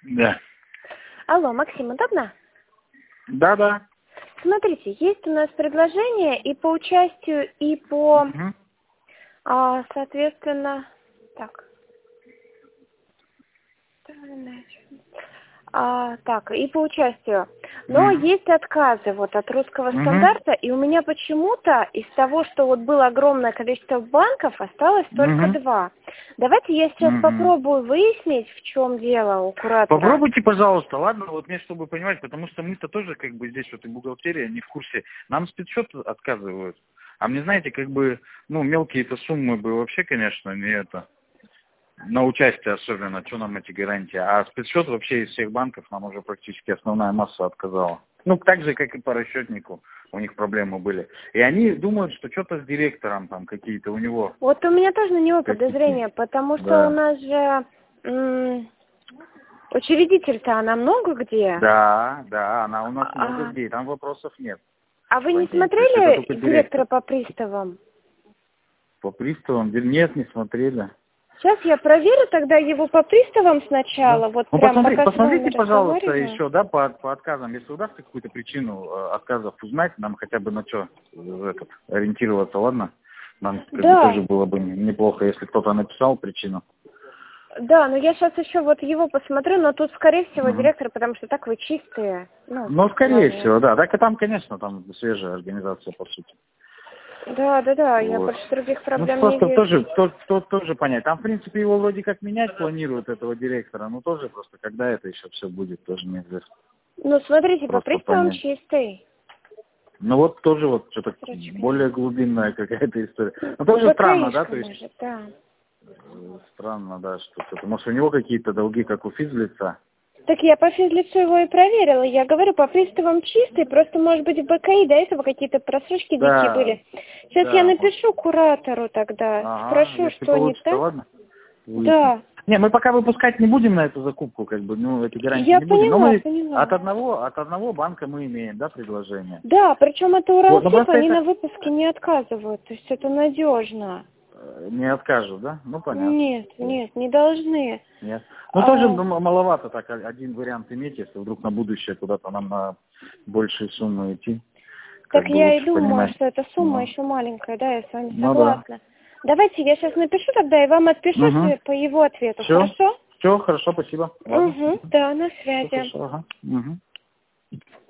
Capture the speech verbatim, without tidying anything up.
Да. Алло, Максим, удобно? Да, да. Смотрите, есть у нас предложение и по участию, и по, Угу. а, соответственно, так. А, так, и по участию. Но Угу. есть отказы вот от русского Угу. стандарта, и у меня почему-то из того, что вот было огромное количество банков, осталось только Угу. два. Давайте я сейчас Угу. попробую выяснить, в чем дело у куратора. Попробуйте, пожалуйста, ладно, вот мне, чтобы понимать, потому что мы-то тоже, как бы, здесь вот и бухгалтерия не в курсе. Нам спецсчет отказывают. А мне, знаете, как бы, ну, мелкие-то суммы бы вообще, конечно, не это, на участие особенно, что нам эти гарантии. А спецсчет вообще из всех банков нам уже практически основная масса отказала. Ну, так же, как и по расчетнику, у них проблемы были. И они думают, что что-то с директором там какие-то у него. Вот у меня тоже на него Какие? подозрения, потому что Да. у нас же м, учредитель-то она много где. Да, да, она у нас А, много где, там вопросов нет. а вы не По ней. То есть это смотрели только директора директор. по приставам? По приставам? Нет, не смотрели. Сейчас я проверю тогда его по приставам Да. сначала, вот Ну, прям посмотри, пока с вами посмотрите, пожалуйста, разговариваю. еще, да, по, по отказам. Если удастся какую-то причину э, отказов узнать, нам хотя бы на что этот, ориентироваться, ладно? Нам как бы тоже Да, было бы неплохо, если кто-то написал причину. да, но я сейчас еще вот его посмотрю, но тут, скорее всего, Угу. директор, потому что так вы чистые. Ну, Ну, в скорее плане... всего, да. Так и там, конечно, там свежая организация, по сути. Да, да, да, я Вот. больше других Ну, проблем не просто вижу. тоже, то, то, тоже понять. Там, в принципе, его вроде как менять планируют, этого директора, но тоже просто, когда это еще все будет, тоже неизвестно. Ну, смотрите, по Просто приставам понять. чистый. Ну, вот тоже вот что-то Строчка более нет. глубинная какая-то история. Ну, С тоже странно, да, БКИшка, то есть, может, да. э, странно, да, что что-то. Может, у него какие-то долги, как у физлица? Так я по физлицу его и проверила. Я говорю, по приставам чистый, просто, может быть, в БКИ до этого какие-то просрочки дикие Да, были. Сейчас я да, может. напишу куратору тогда, Ага, спрошу, если что не получится, так. ладно? Выяснить. Да, Не, мы пока выпускать не будем на эту закупку, как бы, ну, эти гарантии я не будем. Но поняла, мы поняла. от одного, от одного банка мы имеем, да, предложение. Да, причем это Вот, но Уралтип, просто они на это выпуске не отказывают, то есть это надежно. э, не откажут, да? Ну, понятно. Нет, нет, не должны. Нет. Ну, тоже А, ну, маловато так, о- один вариант иметь, если вдруг на будущее куда-то нам на большие суммы идти. Как так бы я и лучше думаю, понимать. что эта сумма Ну, еще маленькая, да, я с вами ну да. согласна. Давайте я сейчас напишу тогда и вам отпишу Угу. по его ответу, Все. хорошо? Все, хорошо, спасибо. Ладно. Угу, да, на Все связи. хорошо, ага. Угу.